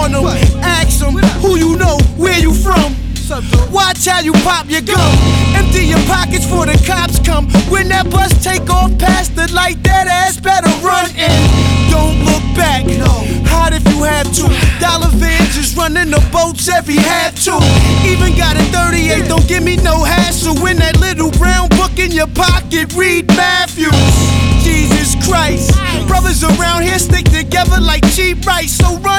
on them. Ask them who you know, where you from. Watch how you pop your gum. Empty your pockets before the cops come. When that bus take off past the light, that ass better run in. Don't look back, hide if you have to. Dollar vans is running the boats every half to. Even got a 38, don't give me no hassle. When that little brown book in your pocket, read Matthew. Jesus Christ, brothers around here stick together like cheap rice. So run